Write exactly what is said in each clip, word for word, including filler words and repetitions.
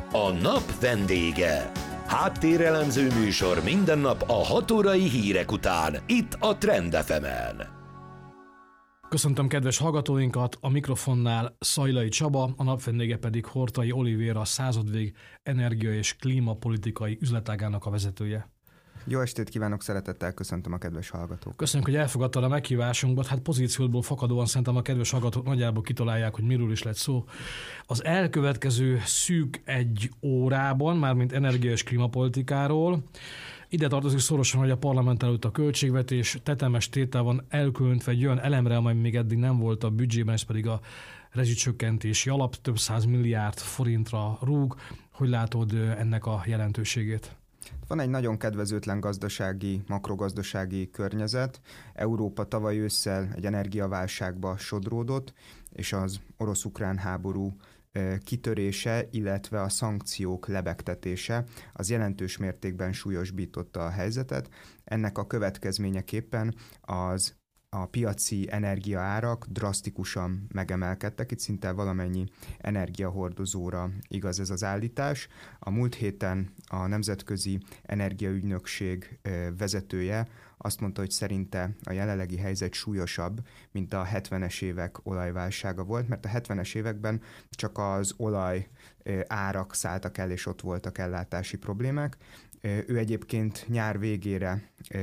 A nap vendége. Háttérelemző műsor minden nap a hat órai hírek után, itt a Trend ef emen. Köszöntöm kedves hallgatóinkat, a mikrofonnál Szajlai Csaba, a nap vendége pedig Hortai Olivéra, a Századvég energia- és klímapolitikai üzletágának a vezetője. Jó estét kívánok, szeretettel köszöntöm a kedves hallgatókat. Köszönjük, hogy elfogadtad a meghívásunkat. Hát pozíciódból fakadóan szerintem a kedves hallgatók nagyjából kitalálják, hogy miről is lett szó. Az elkövetkező szűk egy órában, mármint energia- és klímapolitikáról, ide tartozik szorosan, hogy a parlament előtt a költségvetés tetemes tétel van elkülönítve egy olyan elemre, amely még eddig nem volt a büdzsében, ez pedig a rezsicsökkentési alap, több száz milliárd forintra rúg. Hogy látod ennek a jelentőségét? Van egy nagyon kedvezőtlen gazdasági, makrogazdasági környezet. Európa tavaly ősszel egy energiaválságba sodródott, és az orosz-ukrán háború kitörése, illetve a szankciók lebegtetése az jelentős mértékben súlyosbította a helyzetet. Ennek a következményeképpen az a piaci energiaárak drasztikusan megemelkedtek, itt szinte valamennyi energiahordozóra igaz ez az állítás. A múlt héten a Nemzetközi Energiaügynökség vezetője azt mondta, hogy szerinte a jelenlegi helyzet súlyosabb, mint a hetvenes évek olajválsága volt, mert a hetvenes években csak az olaj árak szálltak el, és ott voltak ellátási problémák. Ő egyébként nyár végére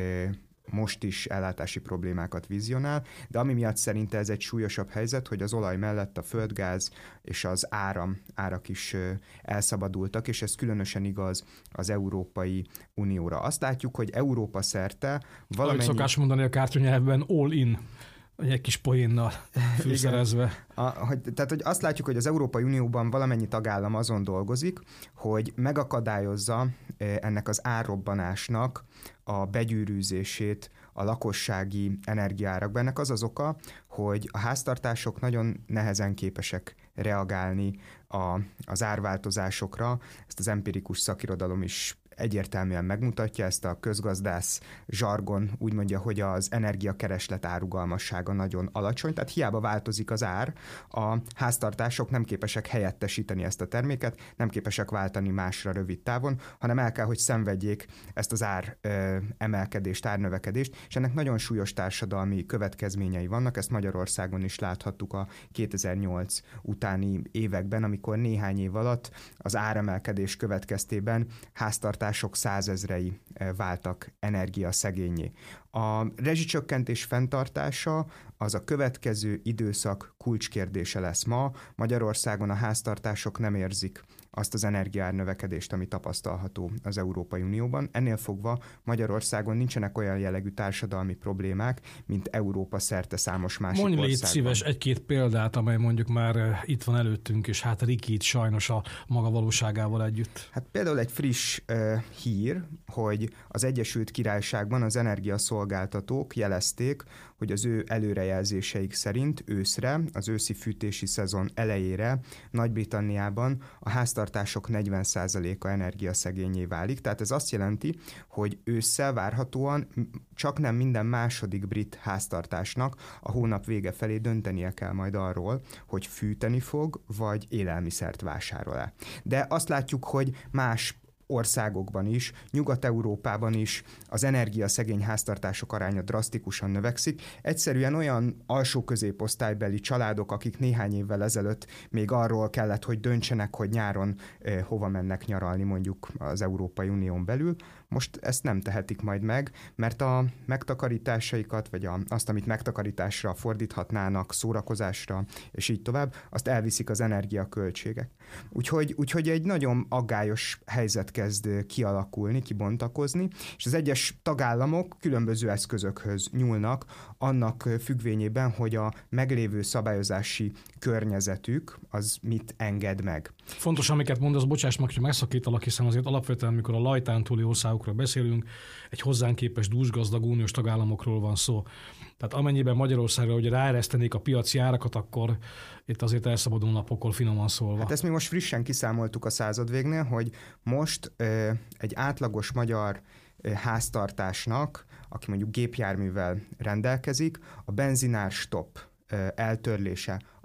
most is ellátási problémákat vizionál, de ami miatt szerinte ez egy súlyosabb helyzet, hogy az olaj mellett a földgáz és az áram árak is elszabadultak, és ez különösen igaz az Európai Unióra. Azt látjuk, hogy Európa szerte valamennyi... Ahogy szokás mondani a kártyanyelvben, all in. Egy kis poénnal fűszerezve. A, hogy, tehát, hogy azt látjuk, hogy az Európai Unióban valamennyi tagállam azon dolgozik, hogy megakadályozza ennek az árrobbanásnak a begyűrűzését a lakossági energiaárakban. Ennek az az oka, hogy a háztartások nagyon nehezen képesek reagálni a, az árváltozásokra. Ezt az empirikus szakirodalom is egyértelműen megmutatja, ezt a közgazdász zsargon úgy mondja, hogy az energiakereslet árugalmassága nagyon alacsony, tehát hiába változik az ár, a háztartások nem képesek helyettesíteni ezt a terméket, nem képesek váltani másra rövid távon, hanem el kell, hogy szenvedjék ezt az ár ö, emelkedést, árnövekedést, és ennek nagyon súlyos társadalmi következményei vannak, ezt Magyarországon is láthattuk a kétezer-nyolc utáni években, amikor néhány év alatt az áremelkedés következtében háztartások sok százezrei váltak energiaszegénnyé. A rezsicsökkentés fenntartása az a következő időszak kulcskérdése lesz ma. Magyarországon a háztartások nem érzik azt az energiaár növekedést, ami tapasztalható az Európai Unióban. Ennél fogva Magyarországon nincsenek olyan jellegű társadalmi problémák, mint Európa szerte számos másik Mondj országban. légy szíves egy-két példát, amely mondjuk már itt van előttünk, és hát rikít sajnos a maga valóságával együtt. Hát például egy friss uh, hír, hogy az Egyesült Királyságban az energiaszolgáltatók jelezték, hogy az ő előrejelzéseik szerint őszre, az őszi fűtési szezon elejére Nagy-Britanniában a háztartások negyven százaléka energiaszegénnyé válik, tehát ez azt jelenti, hogy ősszel várhatóan csak nem minden második brit háztartásnak a hónap vége felé döntenie kell majd arról, hogy fűteni fog, vagy élelmiszert vásárol-e. De azt látjuk, hogy más országokban is, Nyugat-Európában is az energiaszegény háztartások aránya drasztikusan növekszik. Egyszerűen olyan alsó középosztálybeli családok, akik néhány évvel ezelőtt még arról kellett, hogy döntsenek, hogy nyáron eh, hova mennek nyaralni mondjuk az Európai Unión belül, most ezt nem tehetik majd meg, mert a megtakarításaikat, vagy a, azt, amit megtakarításra fordíthatnának, szórakozásra, és így tovább, azt elviszik az energiaköltségek. Úgyhogy, úgyhogy egy nagyon aggályos helyzet kezd kialakulni, kibontakozni, és az egyes tagállamok különböző eszközökhöz nyúlnak annak függvényében, hogy a meglévő szabályozási környezetük az mit enged meg. Fontos, amiket mondasz, bocsáss meg, hogy megszakítalak, hiszen azért alapvetően, amikor a lajtán túli országokról beszélünk, egy hozzánk képest dúsgazdag uniós tagállamokról van szó. Tehát amennyiben Magyarországra ugye ráeresztenék a piaci árakat, akkor itt azért elszabadulna a pokol, finoman szólva. Hát ezt mi most frissen kiszámoltuk a Századvégnél, hogy most ö, egy átlagos magyar ö, háztartásnak, aki mondjuk gépjárművel rendelkezik, a benzinár stop ö, eltörlése az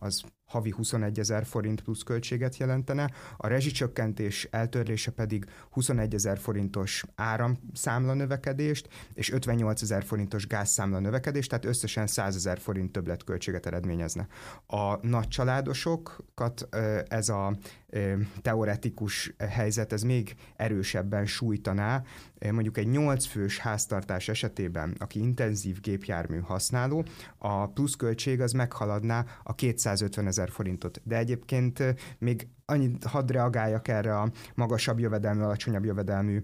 havi huszonegyezer forint plusz költséget jelentene, a rezsicsökkentés eltörlése pedig huszonegyezer forintos áramszámla növekedést, és ötvennyolcezer forintos gázszámla növekedést, tehát összesen százezer forint többletköltséget eredményezne. A nagycsaládosokat ez a teoretikus helyzet, ez még erősebben sújtaná. Mondjuk egy nyolc fős háztartás esetében, aki intenzív gépjármű használó, a pluszköltség az meghaladná a kétszázötvenezer forintot. De egyébként még annyit hadd reagáljak erre a magasabb jövedelmű, alacsonyabb jövedelmű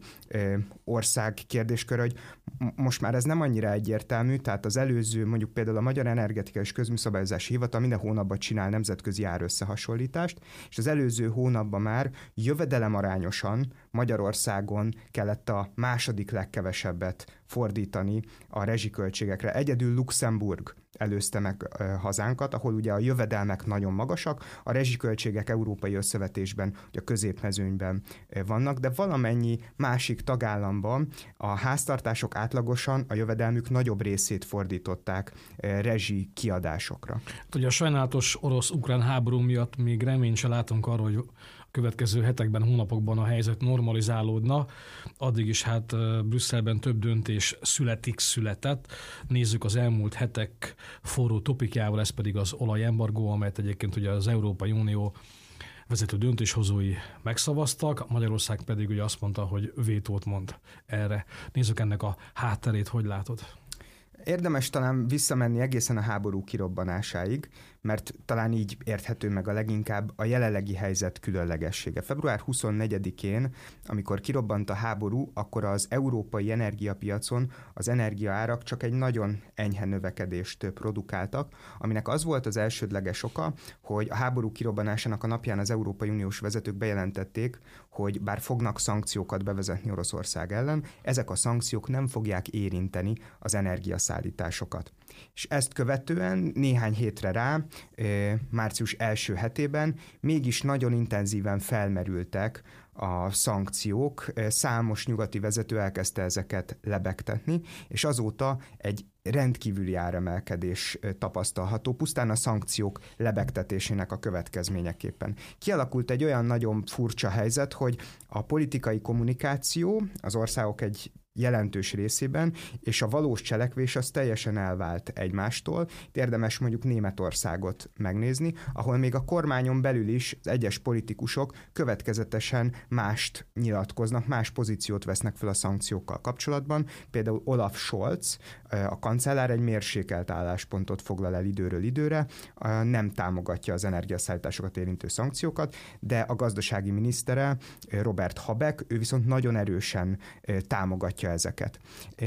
ország kérdéskör, hogy most már ez nem annyira egyértelmű, tehát az előző, mondjuk például a Magyar Energetika és Közműszabályozási Hivatal minden hónapban csinál nemzetközi árösszehasonlítást, és az előző hónapban már jövedelemarányosan Magyarországon kellett a második legkevesebbet fordítani a rezsiköltségekre. Egyedül Luxemburg előzte meg hazánkat, ahol ugye a jövedelmek nagyon magasak, a rezsiköltségek európai összevetésben, ugye a középmezőnyben vannak, de valamennyi másik tagállamban a háztartások átlagosan a jövedelmük nagyobb részét fordították rezsi kiadásokra. Ugye a sajnálatos orosz-ukrán háború miatt még reményt se látunk arra, hogy következő hetekben, hónapokban a helyzet normalizálódna. Addig is hát Brüsszelben több döntés születik, született. Nézzük az elmúlt hetek forró topikjával, ez pedig az olajembargó, amelyet egyébként ugye az Európai Unió vezető döntéshozói megszavaztak, Magyarország pedig ugye azt mondta, hogy vétót mond erre. Nézzük ennek a hátterét, hogy látod? Érdemes talán visszamenni egészen a háború kirobbanásáig, mert talán így érthető meg a leginkább a jelenlegi helyzet különlegessége. február huszonnegyedikén, amikor kirobbant a háború, akkor az európai energiapiacon az energiaárak csak egy nagyon enyhe növekedést produkáltak, aminek az volt az elsődleges oka, hogy a háború kirobbanásának a napján az Európai Uniós vezetők bejelentették, hogy bár fognak szankciókat bevezetni Oroszország ellen, ezek a szankciók nem fogják érinteni az energiaszállításokat. És ezt követően néhány hétre rá, március első hetében mégis nagyon intenzíven felmerültek a szankciók, számos nyugati vezető elkezdte ezeket lebegtetni, és azóta egy rendkívüli áremelkedés tapasztalható, pusztán a szankciók lebegtetésének a következményeképpen. Kialakult egy olyan nagyon furcsa helyzet, hogy a politikai kommunikáció az országok egy jelentős részében, és a valós cselekvés az teljesen elvált egymástól. Érdemes mondjuk Németországot megnézni, ahol még a kormányon belül is az egyes politikusok következetesen mást nyilatkoznak, más pozíciót vesznek fel a szankciókkal kapcsolatban. Például Olaf Scholz, a kancellár egy mérsékelt álláspontot foglal el időről időre, nem támogatja az energiaszállításokat érintő szankciókat, de a gazdasági minisztere, Robert Habeck, ő viszont nagyon erősen támogatja ezeket.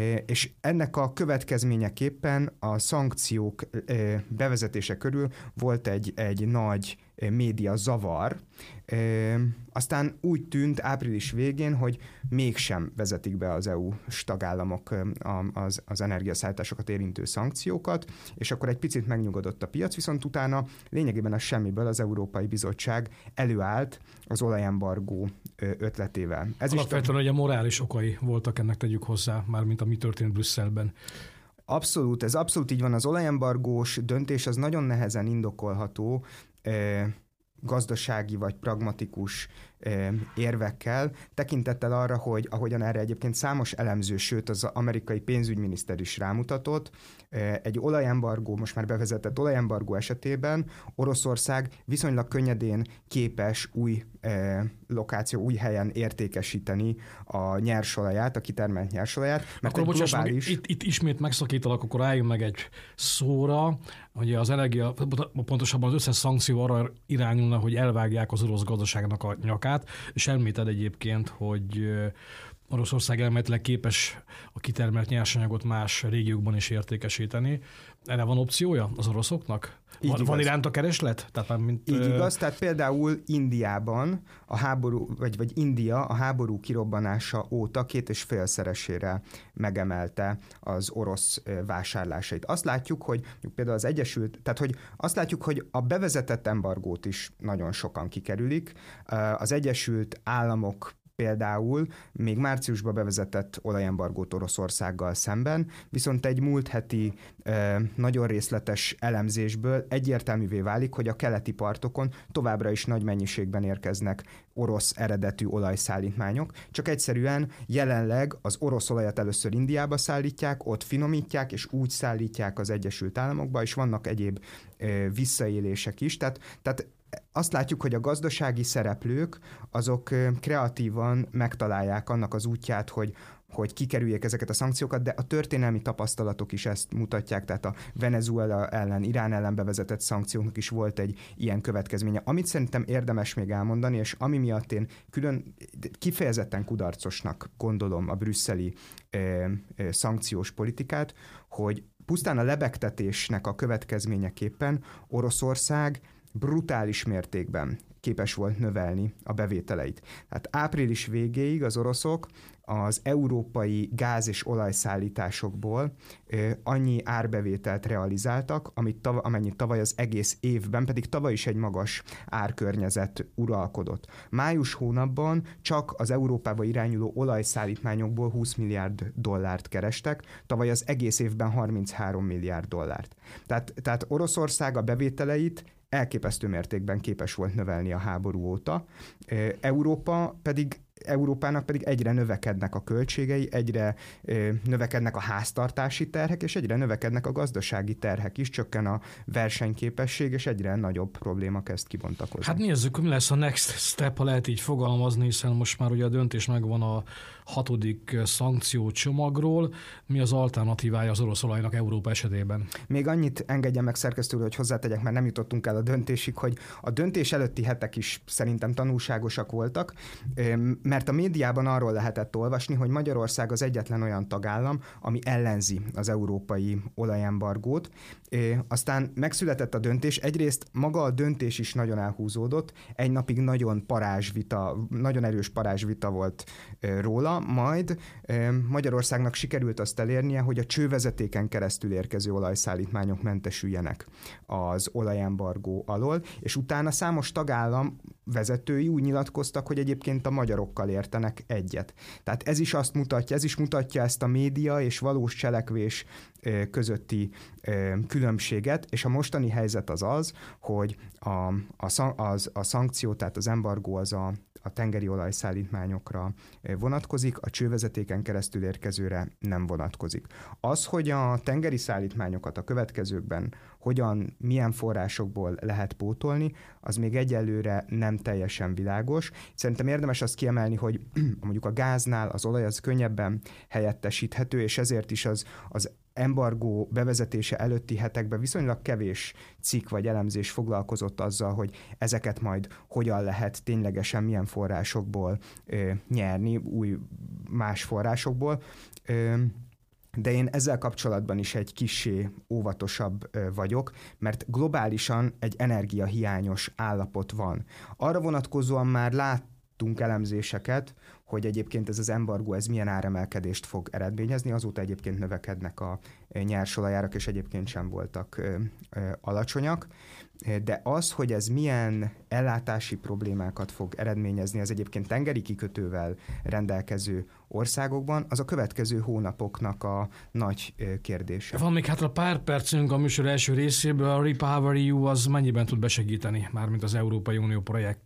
És ennek a következményeképpen a szankciók bevezetése körül volt egy, egy nagy média zavar. Aztán úgy tűnt április végén, hogy mégsem vezetik be az é u-s tagállamok az, az energiaszállításokat érintő szankciókat, és akkor egy picit megnyugodott a piac, viszont utána lényegében a semmiből az Európai Bizottság előállt az olajembargó ötletével. Ez alapvetően ugye morális okai voltak ennek, tegyük hozzá, mármint ami történt Brüsszelben. Abszolút, ez abszolút így van. Az olajembargós döntés az nagyon nehezen indokolható gazdasági vagy pragmatikus érvekkel, tekintettel arra, hogy ahogyan erre egyébként számos elemző, sőt az amerikai pénzügyminiszter is rámutatott, egy olajembargó, most már bevezetett olajembargó esetében Oroszország viszonylag könnyedén képes új lokáció, új helyen értékesíteni a nyersolaját, a kitermelt nyersolaját. Mert akkor bocsáss globális... meg, itt, itt ismét megszakítalak, akkor álljunk meg egy szóra, hogy az energia, pontosabban az összes szankció arra irányulna, hogy elvágják az orosz gazdaságnak a nyakát, és elméted egyébként, hogy Oroszország elméletileg képes a kitermelt nyersanyagot más régiókban is értékesíteni. Erre van opciója az oroszoknak? Így van, igaz. van iránt a kereslet? Tehát, mint, Így igaz, tehát például Indiában a háború, vagy, vagy India a háború kirobbanása óta két és félszeresére megemelte az orosz vásárlásait. Azt látjuk, hogy például az Egyesült, tehát hogy azt látjuk, hogy a bevezetett embargót is nagyon sokan kikerülik. Az Egyesült Államok például még márciusban bevezetett olajembargót Oroszországgal szemben, viszont egy múlt heti nagyon részletes elemzésből egyértelművé válik, hogy a keleti partokon továbbra is nagy mennyiségben érkeznek orosz eredetű olajszállítmányok, csak egyszerűen jelenleg az orosz olajat először Indiába szállítják, ott finomítják, és úgy szállítják az Egyesült Államokba, és vannak egyéb visszaélések is, tehát, tehát azt látjuk, hogy a gazdasági szereplők azok kreatívan megtalálják annak az útját, hogy, hogy kikerüljék ezeket a szankciókat, de a történelmi tapasztalatok is ezt mutatják, tehát a Venezuela ellen, Irán ellen bevezetett szankcióknak is volt egy ilyen következménye. Amit szerintem érdemes még elmondani, és ami miatt én külön kifejezetten kudarcosnak gondolom a brüsszeli eh, eh, szankciós politikát, hogy pusztán a lebegtetésnek a következményeképpen Oroszország brutális mértékben képes volt növelni a bevételeit. Tehát április végéig az oroszok az európai gáz- és olajszállításokból annyi árbevételt realizáltak, amit tav- amennyit tavaly az egész évben, pedig tavaly is egy magas árkörnyezet uralkodott. Május hónapban csak az Európába irányuló olajszállítmányokból húsz milliárd dollárt kerestek, tavaly az egész évben harminchárom milliárd dollárt. Tehát, tehát Oroszország a bevételeit elképesztő mértékben képes volt növelni a háború óta. Európa pedig Európának pedig egyre növekednek a költségei, egyre ö, növekednek a háztartási terhek, és egyre növekednek a gazdasági terhek is, csökken a versenyképesség, és egyre nagyobb probléma kezd kibontakozni. Hát nézzük, hogy mi lesz a next step, ha lehet így fogalmazni, hiszen most már ugye a döntés megvan a hatodik szankciócsomagról. Mi az alternatívája az orosz olajnak Európa esetében? Még annyit engedjen meg szerkesztő úr, hogy hozzátegyek, mert nem jutottunk el a döntésig, hogy a döntés előtti hetek is szerintem tanulságosak voltak, mert a médiában arról lehetett olvasni, hogy Magyarország az egyetlen olyan tagállam, ami ellenzi az európai olajembargót. Aztán megszületett a döntés, egyrészt maga a döntés is nagyon elhúzódott, egy napig nagyon parázsvita, nagyon erős parázsvita volt róla, majd Magyarországnak sikerült azt elérnie, hogy a csővezetéken keresztül érkező olajszállítmányok mentesüljenek az olajembargó alól, és utána számos tagállam vezetői úgy nyilatkoztak, hogy egyébként a magyarokkal értenek egyet. Tehát ez is azt mutatja, ez is mutatja ezt a média és valós cselekvés közötti különbséget, és a mostani helyzet az az, hogy a, a, az, a szankció, tehát az embargó az a, a tengeri olajszállítmányokra vonatkozik, a csővezetéken keresztül érkezőre nem vonatkozik. Az, hogy a tengeri szállítmányokat a következőkben hogyan, milyen forrásokból lehet pótolni, az még egyelőre nem teljesen világos. Szerintem érdemes azt kiemelni, hogy mondjuk a gáznál az olaj az könnyebben helyettesíthető, és ezért is az, az embargó bevezetése előtti hetekben viszonylag kevés cikk vagy elemzés foglalkozott azzal, hogy ezeket majd hogyan lehet ténylegesen milyen forrásokból ö, nyerni, új más forrásokból. Ö, De én ezzel kapcsolatban is egy kissé óvatosabb vagyok, mert globálisan egy energiahiányos állapot van. Arra vonatkozóan már láttunk elemzéseket, hogy egyébként ez az embargó ez milyen áremelkedést fog eredményezni, azóta egyébként növekednek a nyersolajárak, és egyébként sem voltak ö, ö, alacsonyak. De az, hogy ez milyen ellátási problémákat fog eredményezni az egyébként tengeri kikötővel rendelkező országokban, az a következő hónapoknak a nagy kérdése. Van még hátra pár percünk a műsor első részéből, a REPowerEU az mennyiben tud besegíteni, mármint az Európai Unió projekt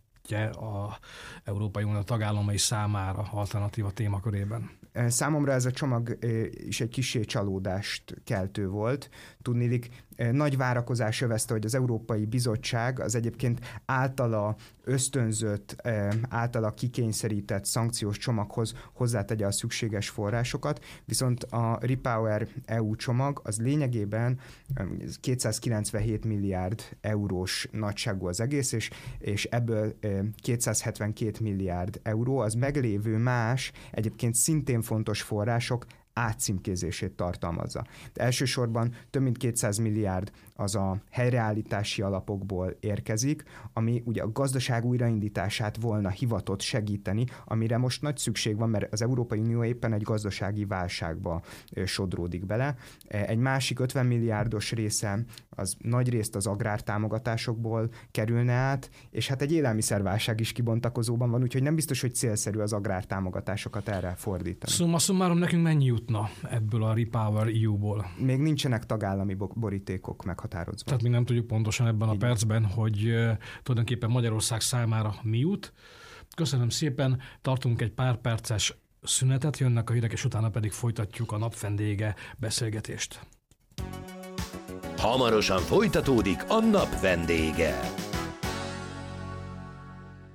a Európai Unió tagállamai számára alternatíva témakörében? Számomra ez a csomag is egy kissé csalódást keltő volt. Tudniillik, nagy várakozás övezte, hogy az Európai Bizottság az egyébként általa ösztönzött, általa kikényszerített szankciós csomaghoz hozzátegye a szükséges forrásokat, viszont a REPowerEU csomag az lényegében kétszázkilencvenhét milliárd eurós nagyságú az egész, és, és ebből kétszázhetvenkét milliárd euró az meglévő más, egyébként szintén fontos források átcímkézését tartalmazza. De elsősorban több mint kétszáz milliárd az a helyreállítási alapokból érkezik, ami ugye a gazdaság újraindítását volna hivatott segíteni, amire most nagy szükség van, mert az Európai Unió éppen egy gazdasági válságba sodródik bele. Egy másik ötven milliárdos része az nagy részt az agrártámogatásokból kerülne át, és hát egy élelmiszerválság is kibontakozóban van, úgyhogy nem biztos, hogy célszerű az agrártámogatásokat erre fordítani. Summa summarum, nekünk mennyi jutna ebből a Repower é u-ból? Még nincsenek tagállami borítékok meghatározva. Tehát mi nem tudjuk pontosan ebben a percben, hogy uh, tulajdonképpen Magyarország számára mi jut. Köszönöm szépen, tartunk egy pár perces szünetet, jönnek a hírek, és utána pedig folytatjuk a napvendége beszélgetést. Hamarosan folytatódik a Napvendége.